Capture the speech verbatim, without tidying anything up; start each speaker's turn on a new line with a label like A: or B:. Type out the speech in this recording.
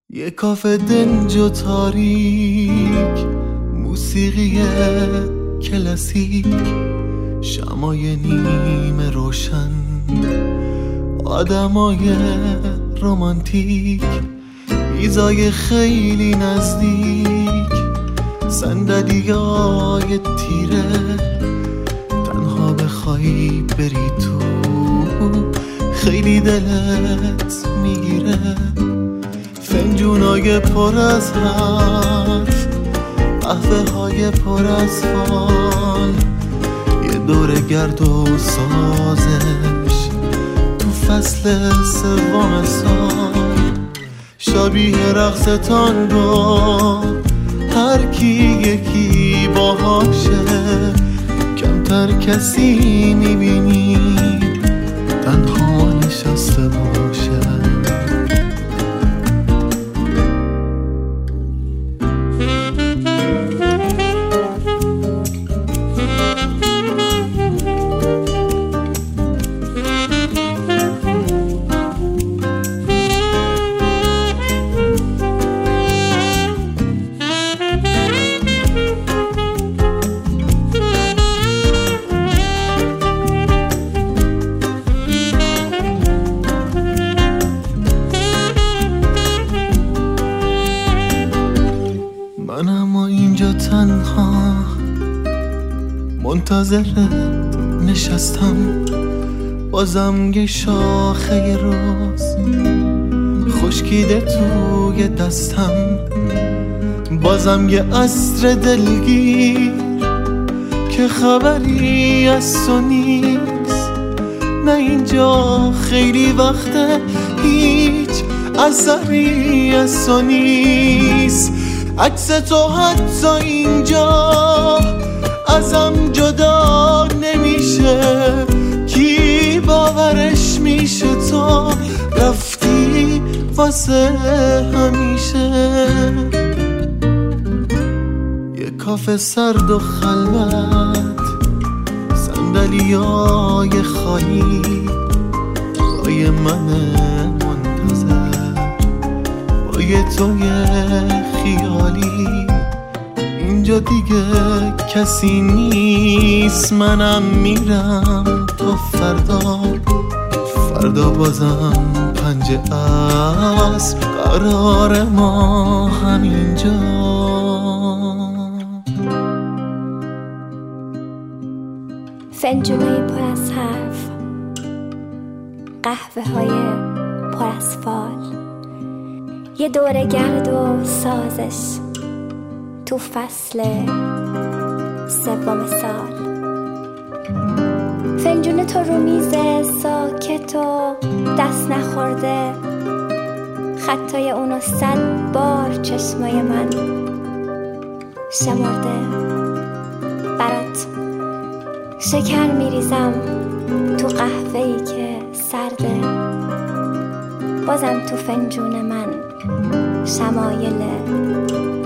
A: یه کافه دنج و تاریک، موسیقی کلاسیک، شمای نیمه روشن، آدمای رومانتیک، میزای خیلی نزدیک، صندلیای تیره، تنها بخوای بری تو خیلی دلت میگیره، فنجونای پر از حرف، قهوه های پر از فال، یه دور گرد و سازش تو فصل سوم سال، شبیه رقص تانگو، هر کی یکی باهاشه، کمتر کسی میبینی تنها نشسته باشه. من اما اینجا تنها منتظرت نشستم، بازم یه شاخه روز خشکیده توی دستم، بازم یه عصر دلگیر که خبری از تو نیست، نه اینجا خیلی وقته هیچ اثری از تو نیست، عکس تو حتی اینجا ازم جدا نمیشه، کی باورش میشه تو رفتی واسه همیشه. یه کافه سرد و خلوت، صندلیای خالی، جای من منتظر با یه توی خیالی، اینجا دیگه کسی نیست، منم میرم تو فردا، فردا بازم پنج عصر قرار ما همینجا.
B: فنجونای پر از حرف، قهوه های پر از فال، یه دوره گرد و سازش تو فصل سوم سال، فنجون تو رو میز ساکت و دست نخورده، خطای اونو صد بار چشمای من شمرده، برات شکر میریزم تو قهوه‌ای که سرده، بازم تو فنجون من شمایل